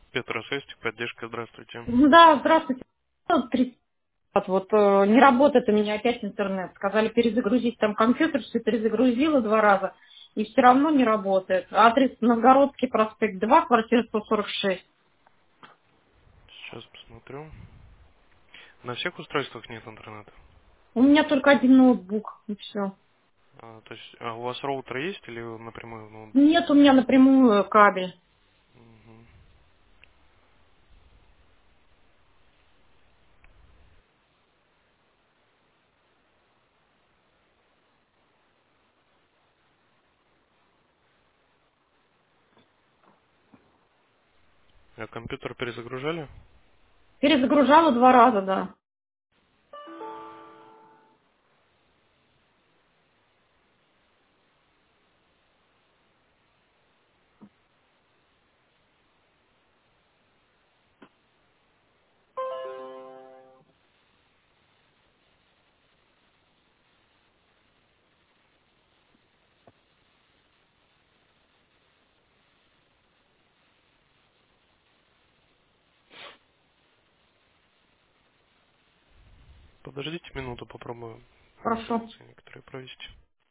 Петросестик, поддержка, здравствуйте. Да, здравствуйте. Не работает у меня опять интернет. Сказали перезагрузить там компьютер, все перезагрузила 2 раза, и все равно не работает. Адрес Новгородский проспект 2, квартира 146. Сейчас посмотрю. На всех устройствах нет интернета? У меня только один ноутбук, и все. То есть, у вас роутер есть или напрямую в ноутбук? Нет у меня напрямую кабель. Мгм. А компьютер перезагружали? Перезагружала 2 раза, да. Подождите минуту, попробую Хорошо. операции некоторые провести.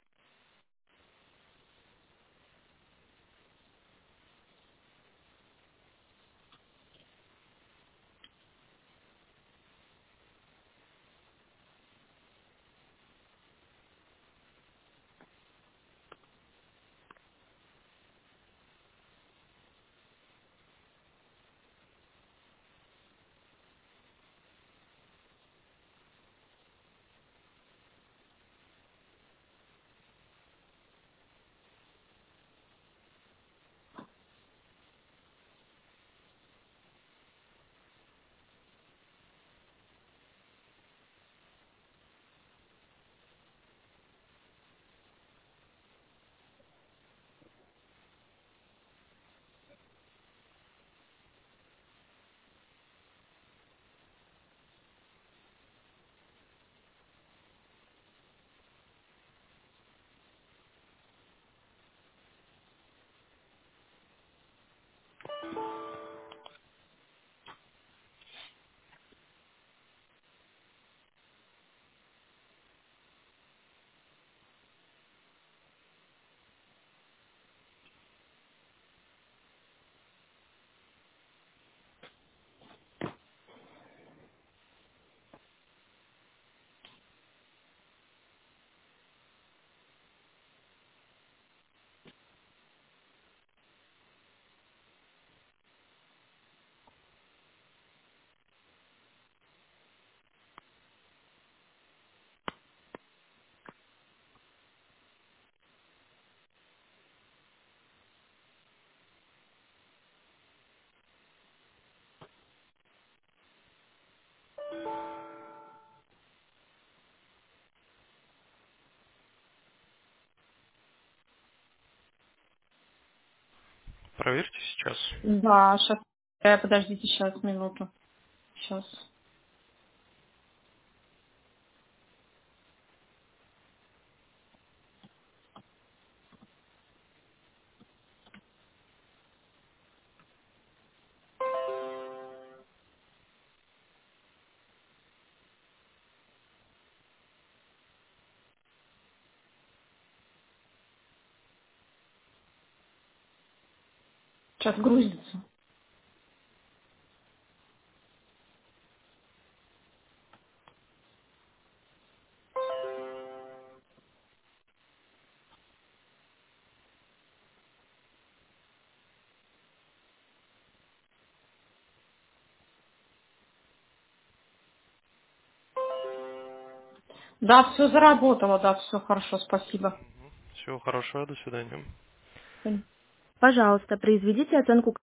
Проверьте сейчас. Да, сейчас. Подождите сейчас, минуту. Сейчас. Сейчас грузится. Да, все заработало, да, все хорошо, спасибо. Всего хорошего, до свидания. Пожалуйста, произведите оценку